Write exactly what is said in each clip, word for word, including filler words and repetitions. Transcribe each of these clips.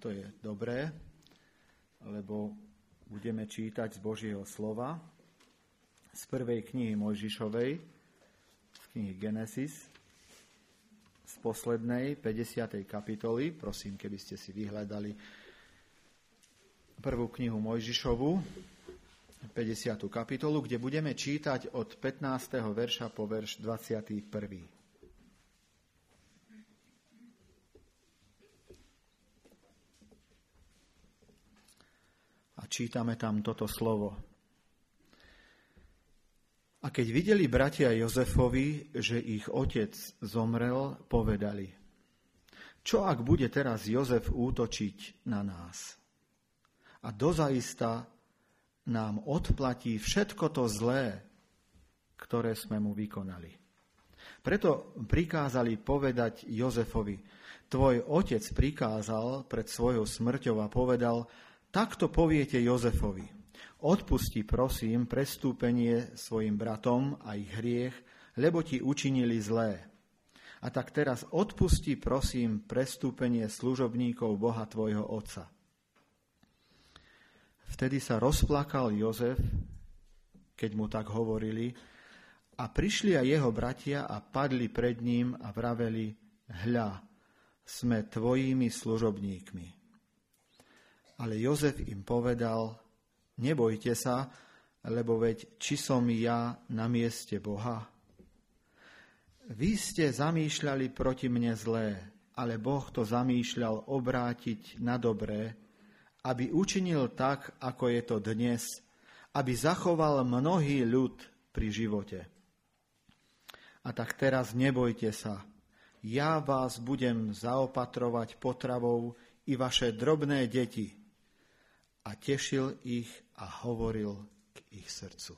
to je dobré, lebo budeme čítať z Božieho slova z prvej knihy Mojžišovej, z knihy Genesis, z poslednej päťdesiatej kapitoly. Prosím, keby ste si vyhľadali prvú knihu Mojžišovu, päťdesiatu kapitolu, kde budeme čítať od pätnásteho verša po verš dvadsiaty prvý. A čítame tam toto slovo. A keď videli bratia Jozefovi, že ich otec zomrel, povedali: Čo ak bude teraz Jozef útočiť na nás? A dozaista nám odplatí všetko to zlé, ktoré sme mu vykonali. Preto prikázali povedať Jozefovi: Tvoj otec prikázal pred svojou smrťou a povedal: Takto poviete Jozefovi: Odpusti, prosím, prestúpenie svojim bratom a ich hriech, lebo ti učinili zlé. A tak teraz odpusti, prosím, prestúpenie služobníkov Boha tvojho otca. Vtedy sa rozplakal Jozef, keď mu tak hovorili, a prišli aj jeho bratia a padli pred ním a vraveli: Hľa, sme tvojimi služobníkmi. Ale Jozef im povedal: Nebojte sa, lebo veď či som ja na mieste Boha? Vy ste zamýšľali proti mne zlé, ale Boh to zamýšľal obrátiť na dobré, aby učinil tak, ako je to dnes, aby zachoval mnohý ľud pri živote. A tak teraz nebojte sa, ja vás budem zaopatrovať potravou i vaše drobné deti. A tešil ich a hovoril k ich srdcu.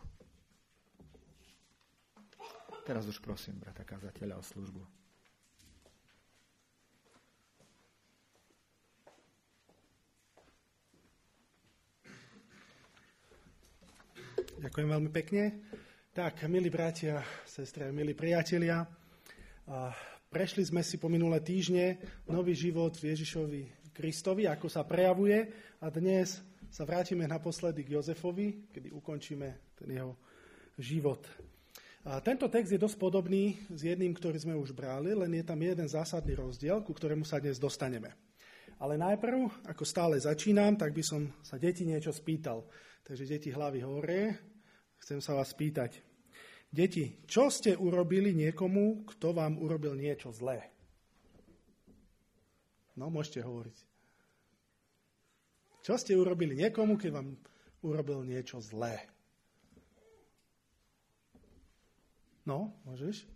Teraz už prosím brata kazateľa o službu. Ďakujem veľmi pekne. Tak, milí bratia, sestry, milí priatelia, prešli sme si po minulé týždne nový život v Ježišovi Kristovi, ako sa prejavuje, a dnes sa vrátime naposledy k Jozefovi, kedy ukončíme ten jeho život. A tento text je dosť podobný s jedným, ktorý sme už brali, len je tam jeden zásadný rozdiel, ku ktorému sa dnes dostaneme. Ale najprv, ako stále začínam, tak by som sa deti niečo spýtal. Takže deti, hlavy hore, chcem sa vás spýtať. Deti, čo ste urobili niekomu, kto vám urobil niečo zlé? No, môžete hovoriť. Čo ste urobili niekomu, keď vám urobil niečo zlé? No, môžeš?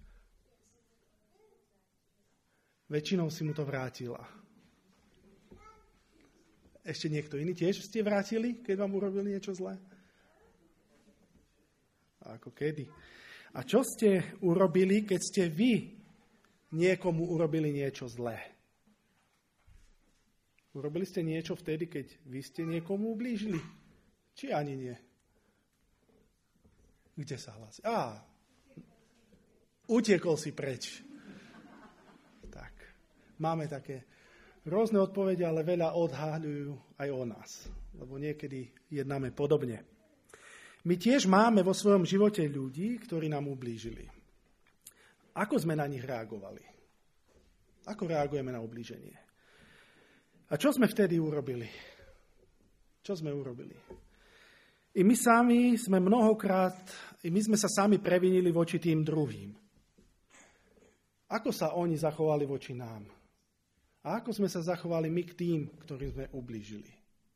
Väčšinou si mu to vrátila. Ešte niekto iný tiež ste vrátili, keď vám urobil niečo zlé? Ako kedy? A čo ste urobili, keď ste vy niekomu urobili niečo zlé? Urobili ste niečo vtedy, keď vy ste niekomu ublížili? Či ani nie? Kde sa hlási? Á, utiekol si preč. Tak, máme také rôzne odpovede, ale veľa odhaľujú aj o nás, lebo niekedy jednáme podobne. My tiež máme vo svojom živote ľudí, ktorí nám ublížili. Ako sme na nich reagovali? Ako reagujeme na ublíženie? A čo sme vtedy urobili? Čo sme urobili? I my sami sme mnohokrát, i my sme sa sami previnili voči tým druhým. Ako sa oni zachovali voči nám? A ako sme sa zachovali my k tým, ktorým sme ublížili?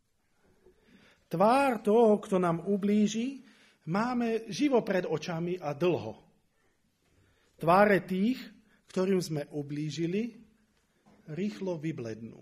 Tvár toho, kto nám ublíži, máme živo pred očami a dlho. Tváre tých, ktorým sme ublížili, rýchlo vyblednú.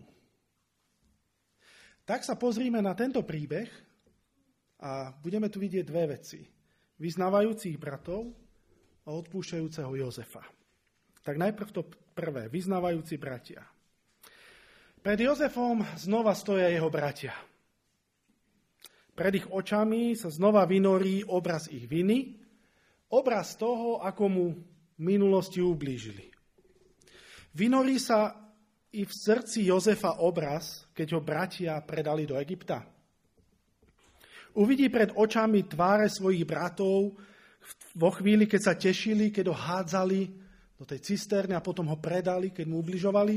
Tak sa pozrime na tento príbeh a budeme tu vidieť dve veci. Vyznávajúcich bratov a odpúšťajúceho Jozefa. Tak najprv to prvé, vyznávajúci bratia. Pred Jozefom znova stoja jeho bratia. Pred ich očami sa znova vynorí obraz ich viny, obraz toho, ako mu v minulosti ublížili. Vynorí sa i v srdci Jozefa obraz, keď ho bratia predali do Egypta? Uvidí pred očami tváre svojich bratov vo chvíli, keď sa tešili, keď ho hádzali do tej cisterny a potom ho predali, keď mu ubližovali?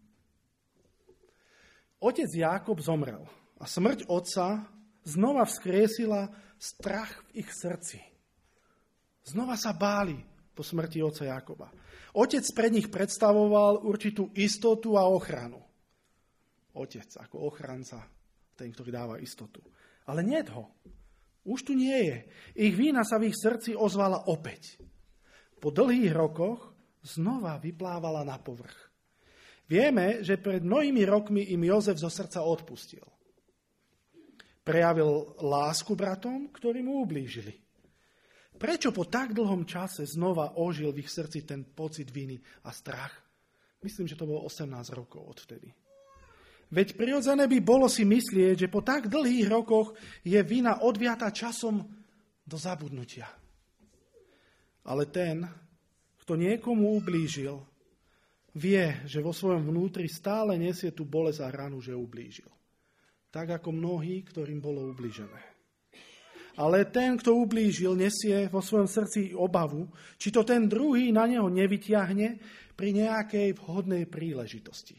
Otec Jákob zomrel a smrť otca znova vzkriesila strach v ich srdci. Znova sa báli po smrti otca Jákoba. Otec pre nich predstavoval určitú istotu a ochranu. Otec ako ochranca, ten, ktorý dáva istotu. Ale nie ho. Už tu nie je. Ich vína sa v ich srdci ozvala opäť. Po dlhých rokoch znova vyplávala na povrch. Vieme, že pred mnohými rokmi im Jozef zo srdca odpustil. Prejavil lásku bratom, ktorí mu ublížili. Prečo po tak dlhom čase znova ožil v ich srdci ten pocit viny a strach? Myslím, že to bolo osemnásť rokov odvtedy. Veď prirodzené by bolo si myslieť, že po tak dlhých rokoch je vina odviatá časom do zabudnutia. Ale ten, kto niekomu ublížil, vie, že vo svojom vnútri stále nesie tú bolesť a ranu, že ublížil. Tak ako mnohí, ktorým bolo ublížené. Ale ten, kto ublížil, nesie vo svojom srdci obavu, či to ten druhý na neho nevyťahne pri nejakej vhodnej príležitosti.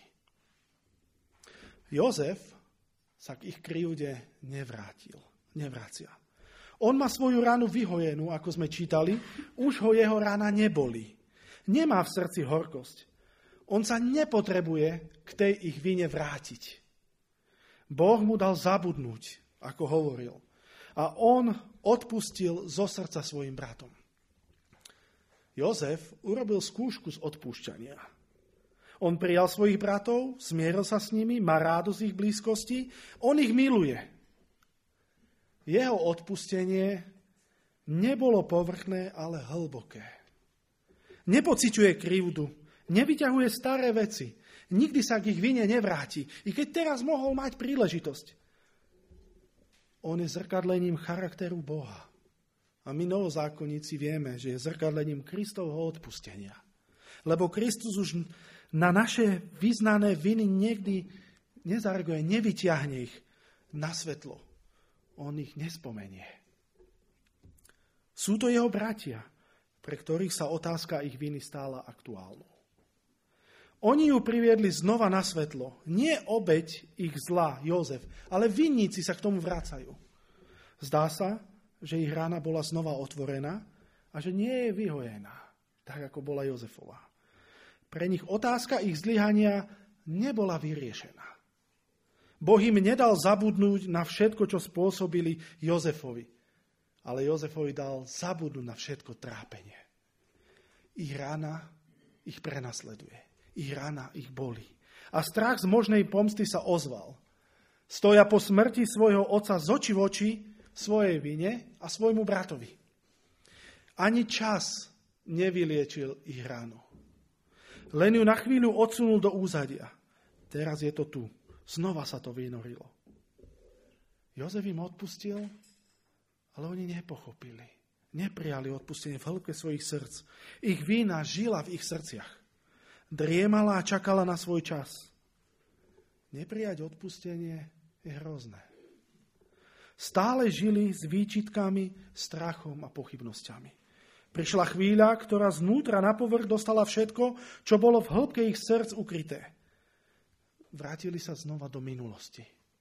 Jozef sa k ich krivde nevrátil, nevracia. On má svoju ranu vyhojenú, ako sme čítali, už ho jeho rana neboli. Nemá v srdci horkosť. On sa nepotrebuje k tej ich vine vrátiť. Boh mu dal zabudnúť, ako hovoril. A on odpustil zo srdca svojim bratom. Jozef urobil skúšku z odpúšťania. On prijal svojich bratov, zmieril sa s nimi, má rádo z ich blízkosti, on ich miluje. Jeho odpustenie nebolo povrchné, ale hlboké. Nepociťuje krivdu, nevyťahuje staré veci, nikdy sa k ich vine nevráti, i keď teraz mohol mať príležitosť. On je zrkadlením charakteru Boha. A my novozákonníci vieme, že je zrkadlením Kristovho odpustenia. Lebo Kristus už na naše vyznané viny niekdy nezareaguje, nevyťahne ich na svetlo. On ich nespomenie. Sú to jeho bratia, pre ktorých sa otázka ich viny stála aktuálnou. Oni ju priviedli znova na svetlo. Nie obeť ich zla, Jozef, ale vinníci sa k tomu vracajú. Zdá sa, že ich rána bola znova otvorená a že nie je vyhojená, tak ako bola Jozefová. Pre nich otázka ich zlyhania nebola vyriešená. Boh im nedal zabudnúť na všetko, čo spôsobili Jozefovi, ale Jozefovi dal zabudnúť na všetko trápenie. Ich rána ich prenasleduje. Ich rana ich bolí. A strach z možnej pomsty sa ozval. Stoja po smrti svojho otca z očí v oči svojej vine a svojmu bratovi. Ani čas nevyliečil ich ránu. Len ju na chvíľu odsunul do úzadia. Teraz je to tu. Znova sa to vynorilo. Jozef im odpustil, ale oni nepochopili. Neprijali odpustenie v hĺbke svojich srdc. Ich vína žila v ich srdciach. Driemala a čakala na svoj čas. Neprijať odpustenie je hrozné. Stále žili s výčitkami, strachom a pochybnosťami. Prišla chvíľa, ktorá znútra na povrch dostala všetko, čo bolo v hĺbke ich srdc ukryté. Vrátili sa znova do minulosti.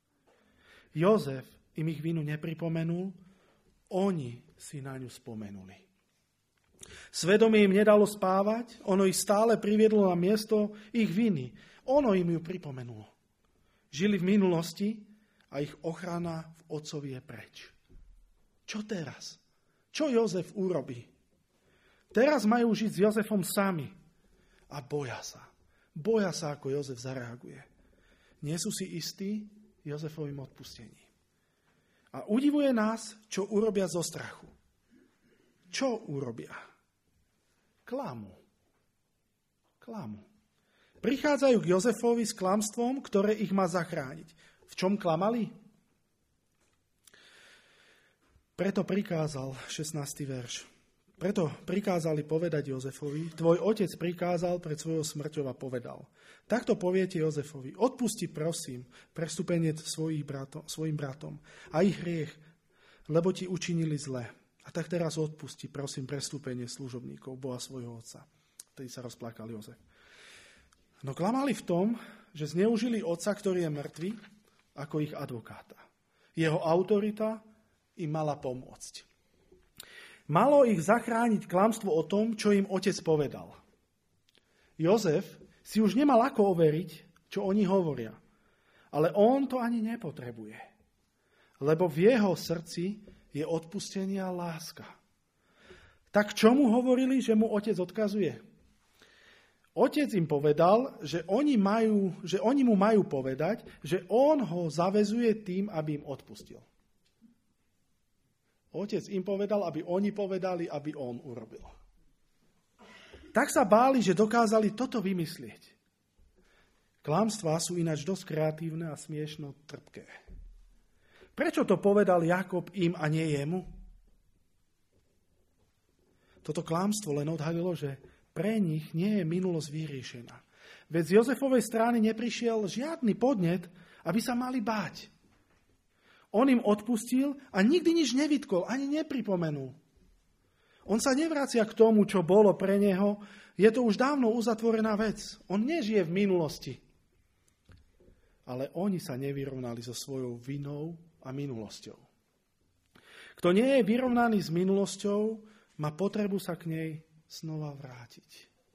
Jozef im ich vinu nepripomenul, oni si na ňu spomenuli. Svedomie im nedalo spávať, ono ich stále priviedlo na miesto ich viny. Ono im ju pripomenulo. Žili v minulosti a ich ochrana v otcovi je preč. Čo teraz? Čo Jozef urobí? Teraz majú žiť s Jozefom sami a boja sa. Boja sa, ako Jozef zareaguje. Nie sú si istí Jozefovým odpustením. A udivuje nás, čo urobia zo strachu. Čo urobia? Klamu. Klamu. Prichádzajú k Jozefovi s klamstvom, ktoré ich má zachrániť. V čom klamali? Preto prikázal šestnásty verš. Preto prikázali povedať Jozefovi, tvoj otec prikázal pred svojou smrťou a povedal, takto poviete Jozefovi, odpusti prosím prestúpenie svojich bratom, svojim bratom a ich hriech, lebo ti učinili zle. A tak teraz odpusti prosím prestúpenie služobníkov Boha svojho otca. Vtedy sa rozplakal Jozef. No klamali v tom, že zneužili otca, ktorý je mŕtvy, ako ich advokáta. Jeho autorita im mala pomôcť. Malo ich zachrániť klamstvo o tom, čo im otec povedal. Jozef si už nemal ako overiť, čo oni hovoria. Ale on to ani nepotrebuje. Lebo v jeho srdci je odpustenie a láska. Tak čo mu hovorili, že mu otec odkazuje? Otec im povedal, že oni, majú, že oni mu majú povedať, že on ho zaväzuje tým, aby im odpustil. Otec im povedal, aby oni povedali, aby on urobil. Tak sa báli, že dokázali toto vymyslieť. Klamstvá sú ináč dosť kreatívne a smiešno trpké. Prečo to povedal Jakob im a nie jemu? Toto klamstvo len odhalilo, že pre nich nie je minulosť vyriešená. Veď z Jozefovej strany neprišiel žiadny podnet, aby sa mali báť. On im odpustil a nikdy nič nevytkol, ani nepripomenul. On sa nevracia k tomu, čo bolo pre neho. Je to už dávno uzatvorená vec. On nežije v minulosti. Ale oni sa nevyrovnali so svojou vinou a minulosťou. Kto nie je vyrovnaný s minulosťou, má potrebu sa k nej znova vrátiť.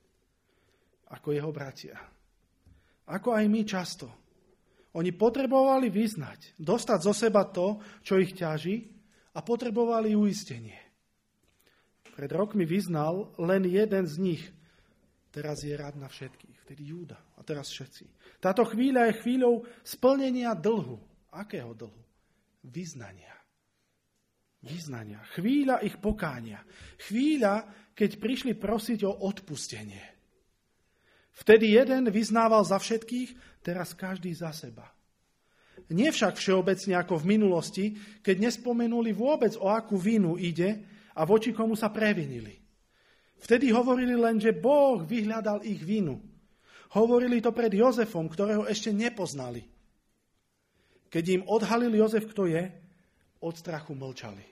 Ako jeho bratia. Ako aj my často. Oni potrebovali vyznať, dostať zo seba to, čo ich ťaží, a potrebovali uistenie. Pred rokmi vyznal len jeden z nich. Teraz je rád na všetkých. Vtedy Júda a teraz všetci. Táto chvíľa je chvíľou splnenia dlhu. Akého dlhu? Vyznania. Vyznania. Chvíľa ich pokánia. Chvíľa, keď prišli prosiť o odpustenie. Vtedy jeden vyznával za všetkých, teraz každý za seba. Nie však všeobecne ako v minulosti, keď nespomenuli vôbec, o akú vinu ide a voči komu sa previnili. Vtedy hovorili len, že Boh vyhľadal ich vinu. Hovorili to pred Jozefom, ktorého ešte nepoznali. Keď im odhalil Jozef, kto je, od strachu mlčali.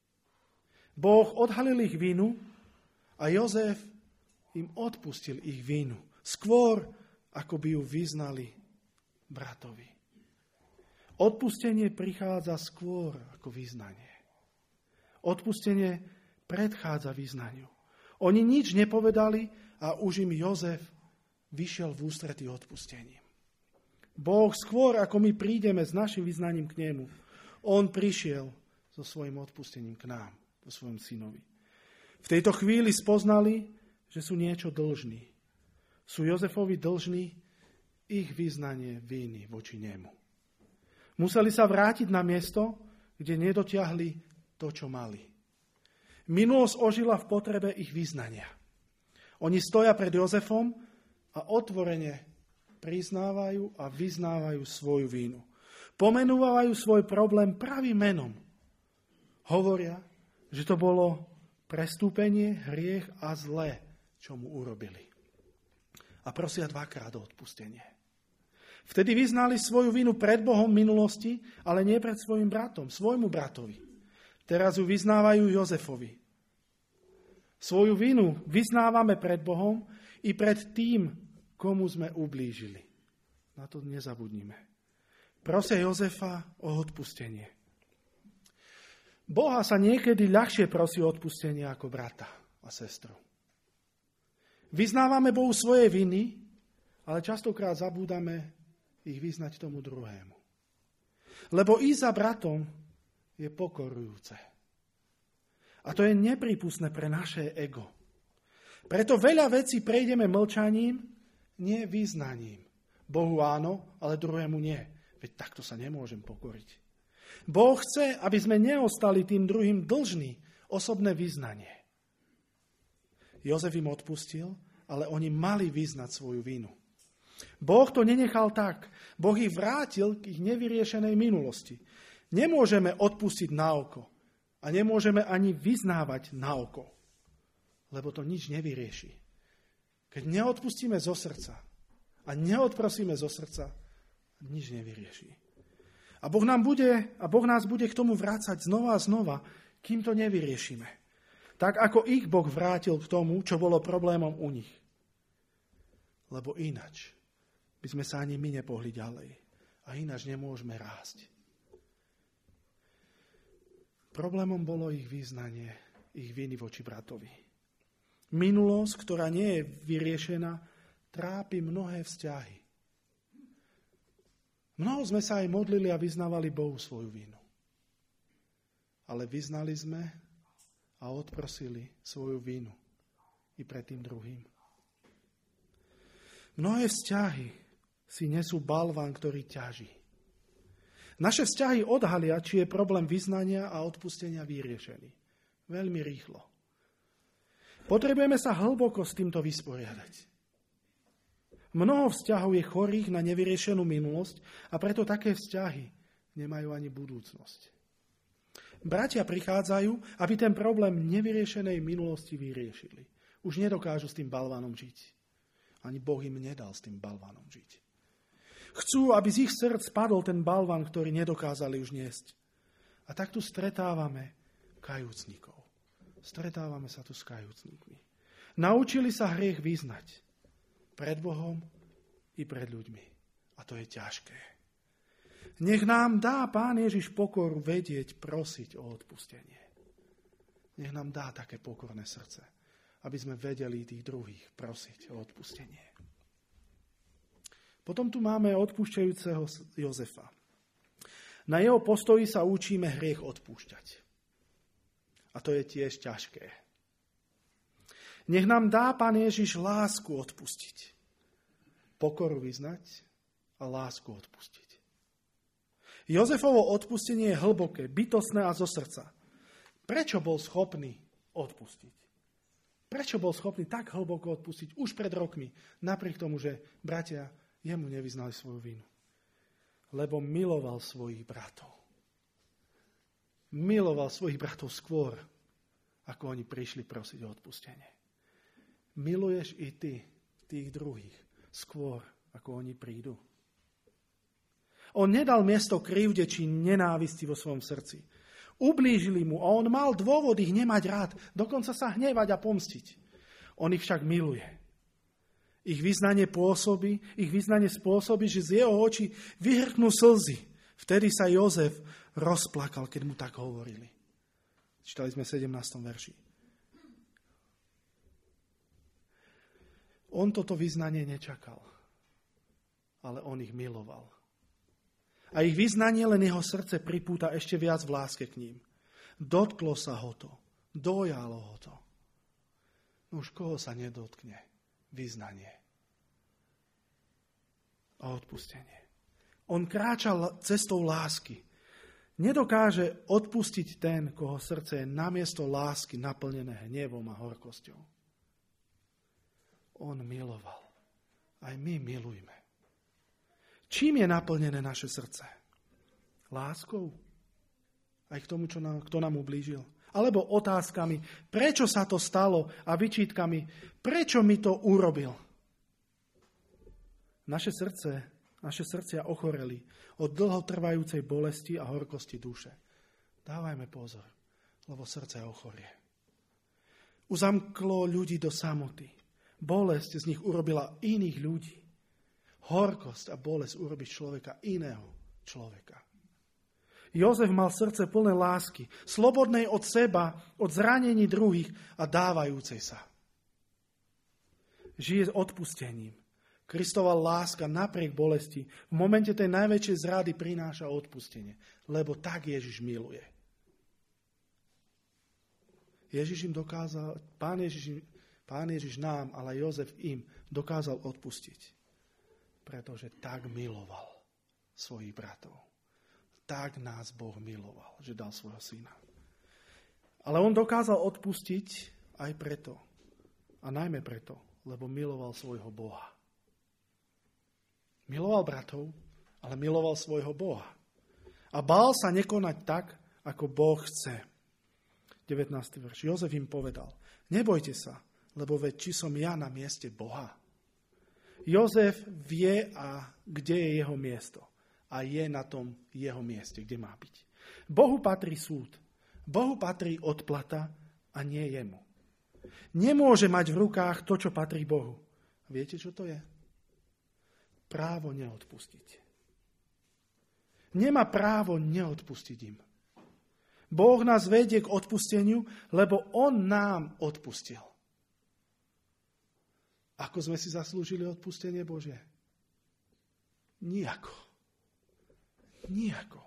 Boh odhalil ich vinu a Jozef im odpustil ich vinu. Skôr, ako by ju vyznali bratovi. Odpustenie prichádza skôr ako vyznanie. Odpustenie predchádza vyznaniu. Oni nič nepovedali a už im Jozef vyšiel v ústretí odpustením. Boh skôr, ako my prídeme s našim vyznaním k nemu, on prišiel so svojím odpustením k nám, so svojom synovi. V tejto chvíli spoznali, že sú niečo dlžní. Sú Jozefovi dlžní ich vyznanie viny voči nemu. Museli sa vrátiť na miesto, kde nedotiahli to, čo mali. Minulosť ožila v potrebe ich vyznania. Oni stoja pred Jozefom a otvorene priznávajú a vyznávajú svoju vínu. Pomenúvajú svoj problém pravým menom. Hovoria, že to bolo prestúpenie, hriech a zlé, čo mu urobili. A prosia dvakrát o odpustenie. Vtedy vyznali svoju vinu pred Bohom minulosti, ale nie pred svojim bratom, svojmu bratovi. Teraz ju vyznávajú Jozefovi. Svoju vinu vyznávame pred Bohom i pred tým, komu sme ublížili. Na to nezabudnime. Prosia Jozefa o odpustenie. Boha sa niekedy ľahšie prosí o odpustenie ako brata a sestru. Vyznávame Bohu svoje viny, ale častokrát zabúdame ich vyznať tomu druhému. Lebo ísť za bratom je pokorujúce. A to je neprípustné pre naše ego. Preto veľa vecí prejdeme mlčaním, nie vyznaním. Bohu áno, ale druhému nie. Veď takto sa nemôžem pokoriť. Boh chce, aby sme neostali tým druhým dlžní osobné vyznanie. Jozef im odpustil, ale oni mali vyznať svoju vinu. Boh to nenechal tak. Boh ich vrátil k ich nevyriešenej minulosti. Nemôžeme odpustiť na oko a nemôžeme ani vyznávať na oko. lebo to nič nevyrieši. Keď neodpustíme zo srdca a neodprosíme zo srdca, nič nevyrieši. A Boh, nám bude, a boh nás bude k tomu vrácať znova a znova, kým to nevyriešime. Tak ako ich Boh vrátil k tomu, čo bolo problémom u nich. Lebo inač by sme sa ani my nepohli ďalej. A ináč nemôžeme rásť. Problémom bolo ich význanie, ich viny voči bratovi. Minulosť, ktorá nie je vyriešená, trápi mnohé vzťahy. Mnoho sme sa aj modlili a vyznávali Bohu svoju vinu. Ale vyznali sme a odprosili svoju vinu i pred tým druhým. Mnohé vzťahy si nesú balván, ktorý ťaží. Naše vzťahy odhalia, či je problém vyznania a odpustenia vyriešený. Veľmi rýchlo. Potrebujeme sa hlboko s týmto vysporiadať. Mnoho vzťahov je chorých na nevyriešenú minulosť a preto také vzťahy nemajú ani budúcnosť. Bratia prichádzajú, aby ten problém nevyriešenej minulosti vyriešili. Už nedokážu s tým balvánom žiť. Ani Boh im nedal s tým balvánom žiť. Chcú, aby z ich srdc padol ten balván, ktorý nedokázali už niesť. A tak tu stretávame kajúcnikov. Stretávame sa tu s kajúcnikmi. Naučili sa hriech vyznať. Pred Bohom i pred ľuďmi. A to je ťažké. Nech nám dá Pán Ježiš pokoru vedieť, prosiť o odpustenie. Nech nám dá také pokorné srdce, aby sme vedeli tých druhých prosiť o odpustenie. Potom tu máme odpúšťajúceho Jozefa. Na jeho postoji sa učíme hriech odpúšťať. A to je tiež ťažké. Nech nám dá Pán Ježiš lásku odpustiť. Pokoru vyznať a lásku odpustiť. Jozefovo odpustenie je hlboké, bytostné a zo srdca. Prečo bol schopný odpustiť? Prečo bol schopný tak hlboko odpustiť už pred rokmi, napriek tomu, že bratia jemu nevyznali svoju vinu? Lebo miloval svojich bratov. Miloval svojich bratov skôr, ako oni prišli prosiť o odpustenie. Miluješ i ty tých druhých skôr, ako oni prídu. On nedal miesto krivde či nenávisti vo svojom srdci. Ublížili mu a on mal dôvod ich nemať rád, dokonca sa hnevať a pomstiť. On ich však miluje. Ich vyznanie pôsobí, ich vyznanie spôsobí, že z jeho očí vyhrknú slzy. Vtedy sa Jozef rozplakal, keď mu tak hovorili. Čítali sme v sedemnástom verši. On toto vyznanie nečakal, ale on ich miloval. A ich vyznanie len jeho srdce pripúta ešte viac v láske k ním. Dotklo sa ho to, dojalo ho to. No už koho sa nedotkne? Vyznanie a odpustenie. On kráčal cestou lásky. Nedokáže odpustiť ten, koho srdce je namiesto lásky naplnené hnevom a horkosťou. On miloval. Aj my milujme. Čím je naplnené naše srdce? Láskou? Aj k tomu, čo nám, kto nám ublížil? Alebo otázkami, prečo sa to stalo a vyčítkami, prečo mi to urobil? Naše srdce, naše srdcia ochoreli od dlhotrvajúcej bolesti a horkosti duše. Dávajme pozor, lebo srdce ochorie. Uzamklo ľudí do samoty. Bolesť z nich urobila iných ľudí. Horkosť a bolesť urobí človeka iného človeka. Jozef mal srdce plné lásky, slobodnej od seba, od zranení druhých a dávajúcej sa. Žije s odpustením. Kristova láska napriek bolesti v momente tej najväčšej zrady prináša odpustenie, lebo tak Ježiš miluje. Ježiš im dokázal, Pán Ježiš, Pán Ježiš nám, ale Jozef im dokázal odpustiť, pretože tak miloval svojich bratov. Tak nás Boh miloval, že dal svojho syna. Ale on dokázal odpustiť aj preto, a najmä preto, lebo miloval svojho Boha. Miloval bratov, ale miloval svojho Boha. A bál sa nekonať tak, ako Boh chce. devätnásty verš. Jozef im povedal, Nebojte sa, lebo veď či som ja na mieste Boha. Jozef vie, a kde je jeho miesto. A je na tom jeho mieste, kde má byť. Bohu patrí súd. Bohu patrí odplata a nie jemu. Nemôže mať v rukách to, čo patrí Bohu. Viete, čo to je? Právo neodpustiť. Nemá právo neodpustiť im. Boh nás vedie k odpusteniu, lebo on nám odpustil. Ako sme si zaslúžili odpustenie Božie? Nijako. Nijako.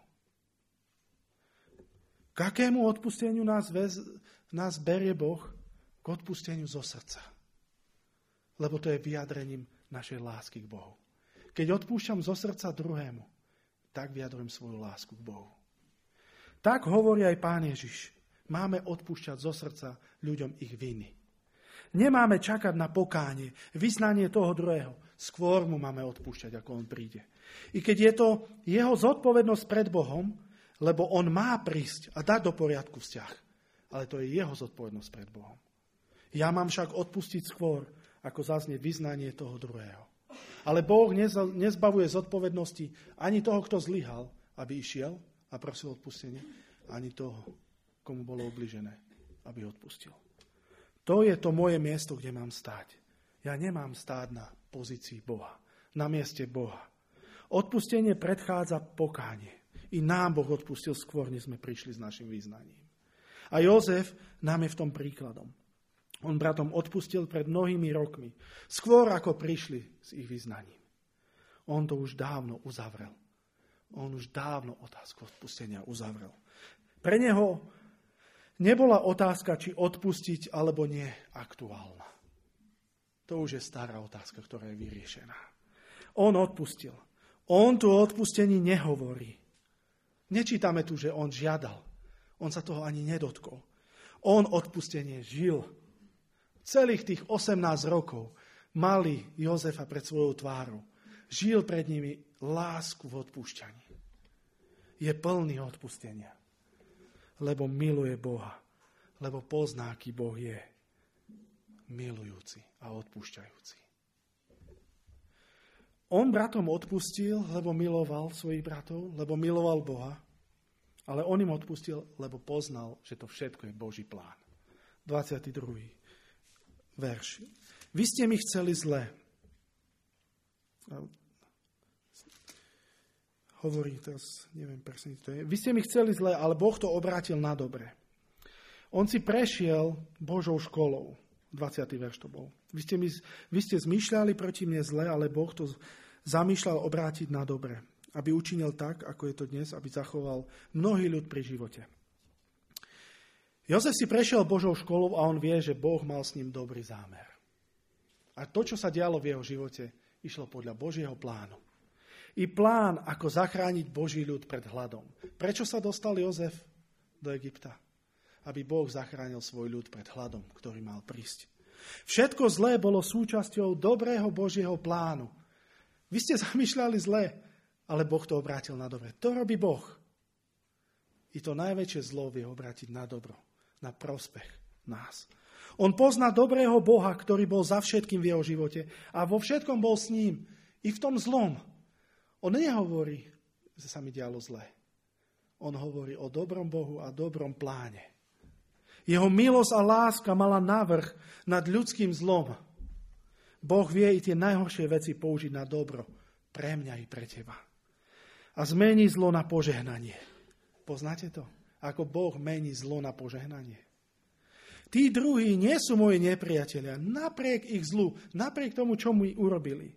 K akému odpusteniu nás, vez, nás berie Boh? K odpusteniu zo srdca. Lebo to je vyjadrením našej lásky k Bohu. Keď odpúšťam zo srdca druhému, tak vyjadrujem svoju lásku k Bohu. Tak hovorí aj Pán Ježiš. Máme odpúšťať zo srdca ľuďom ich viny. Nemáme čakať na pokánie, vyznanie toho druhého. Skôr mu máme odpúšťať, ako on príde. I keď je to jeho zodpovednosť pred Bohom, lebo on má prísť a dať do poriadku vzťah. Ale to je jeho zodpovednosť pred Bohom. Ja mám však odpustiť skôr, ako zaznie vyznanie toho druhého. Ale Boh nezbavuje zodpovednosti ani toho, kto zlyhal, aby išiel a prosil odpustenie, ani toho, komu bolo ubližené, aby odpustil. To je to moje miesto, kde mám stáť. Ja nemám stáť na pozícii Boha, na mieste Boha. Odpustenie predchádza pokánie. I nám Boh odpustil skôr, než sme prišli s našim vyznaním. A Jozef nám je v tom príkladom. On bratom odpustil pred mnohými rokmi, skôr ako prišli s ich vyznaním. On to už dávno uzavrel. On už dávno otázku odpustenia uzavrel. Pre neho nebola otázka, či odpustiť alebo nie, aktuálna. To už je stará otázka, ktorá je vyriešená. On odpustil. On tu o odpustení nehovorí. Nečítame tu, že on žiadal. On sa toho ani nedotkol. On odpustenie žil. Celých tých osemnásť rokov mali Jozefa pred svojou tvárou. Žil pred nimi lásku v odpúšťaní. Je plný odpustenia. Lebo miluje Boha. Lebo pozná, aký Boh je. Milujúci a odpúšťajúci. On bratom odpustil, lebo miloval svojich bratov, lebo miloval Boha. Ale on im odpustil, lebo poznal, že to všetko je Boží plán. dvadsiaty druhý verš. Vy ste mi chceli zle. Hovorí teraz, neviem presne, to je. Vy ste mi chceli zle, ale Boh to obrátil na dobre. On si prešiel Božou školou. dvadsiaty verš to bol. Vy ste, mi, vy ste zmýšľali proti mne zle, ale Boh to zamýšľal obrátiť na dobre. Aby učinil tak, ako je to dnes, aby zachoval mnohý ľud pri živote. Jozef si prešiel Božou školou a on vie, že Boh mal s ním dobrý zámer. A to, čo sa dialo v jeho živote, išlo podľa Božieho plánu. I plán, ako zachrániť Boží ľud pred hladom. Prečo sa dostal Jozef do Egypta? Aby Boh zachránil svoj ľud pred hladom, ktorý mal prísť. Všetko zlé bolo súčasťou dobrého Božieho plánu. Vy ste zamýšľali zlé, ale Boh to obrátil na dobre. To robí Boh. I to najväčšie zlo vie obrátiť na dobro, na prospech nás. On pozná dobrého Boha, ktorý bol za všetkým v jeho živote a vo všetkom bol s ním. I v tom zlom. On nehovorí, že sa mi dialo zlé. On hovorí o dobrom Bohu a dobrom pláne. Jeho milosť a láska mala navrch nad ľudským zlom. Boh vie i tie najhoršie veci použiť na dobro. Pre mňa i pre teba. A zmení zlo na požehnanie. Poznáte to? Ako Boh mení zlo na požehnanie. Tí druhí nie sú moji nepriatelia. Napriek ich zlu, napriek tomu, čo mu urobili.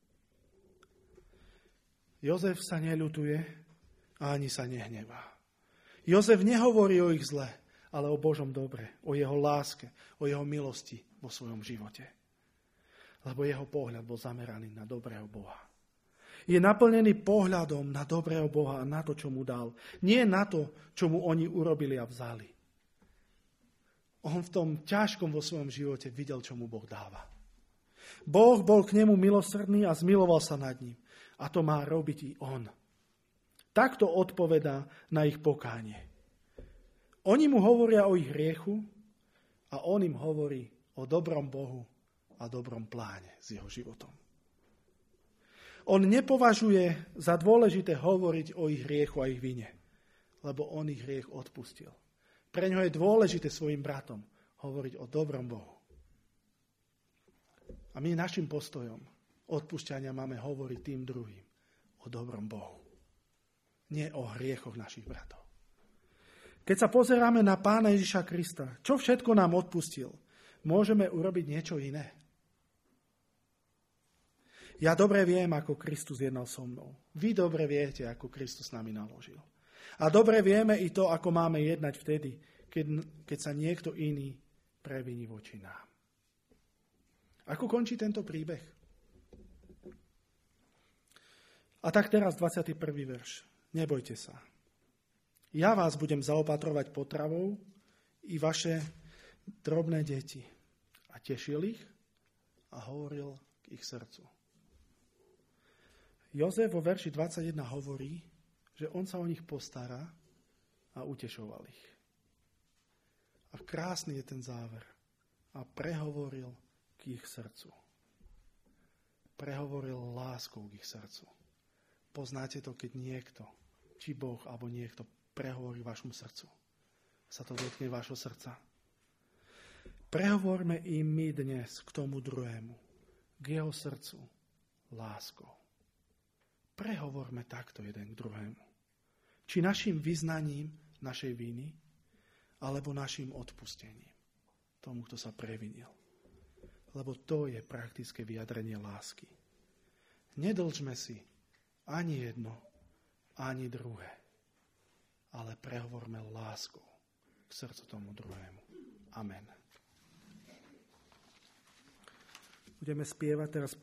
Jozef sa neľutuje a ani sa nehnevá. Jozef nehovorí o ich zle, ale o Božom dobre, o jeho láske, o jeho milosti vo svojom živote. Lebo jeho pohľad bol zameraný na dobrého Boha. Je naplnený pohľadom na dobrého Boha a na to, čo mu dal. Nie na to, čo mu oni urobili a vzali. On v tom ťažkom vo svojom živote videl, čo mu Boh dáva. Boh bol k nemu milosrdný a zmiloval sa nad ním. A to má robiť i on. Takto odpovedá na ich pokánie. Oni mu hovoria o ich hriechu A on im hovorí o dobrom Bohu a dobrom pláne s jeho životom. On nepovažuje za dôležité hovoriť o ich hriechu a ich vine, lebo on ich hriech odpustil. Pre ňo je dôležité svojim bratom hovoriť o dobrom Bohu. A my našim postojom odpúšťania máme hovoriť tým druhým o dobrom Bohu. Nie o hriechoch našich bratov. Keď sa pozeráme na Pána Ježiša Krista, čo všetko nám odpustil, môžeme urobiť niečo iné. Ja dobre viem, ako Kristus jednal so mnou. Vy dobre viete, ako Kristus s nami naložil. A dobre vieme i to, ako máme jednať vtedy, keď, keď sa niekto iný previní voči nám. Ako končí tento príbeh? A tak teraz dvadsiaty prvý verš. Nebojte sa. Ja vás budem zaopatrovať potravou i vaše drobné deti. A tešil ich a hovoril k ich srdcu. Jozef vo verši dvadsaťjeden hovorí, že on sa o nich postará a utešoval ich. A krásny je ten záver. A prehovoril k ich srdcu. Prehovoril láskou k ich srdcu. Poznáte to, keď niekto, či Boh, alebo niekto prehovorí vašmu srdcu. Sa to dotkne vašho srdca. Prehovorme i my dnes k tomu druhému, k jeho srdcu, láskou. Prehovorme takto jeden k druhému. Či našim vyznaním našej viny, alebo našim odpustením tomu, kto sa previnil. Lebo to je praktické vyjadrenie lásky. Nedlžme si ani jedno, ani druhé, ale prehovorme láskou k srdcu tomu druhému. Amen. Budeme spievať teraz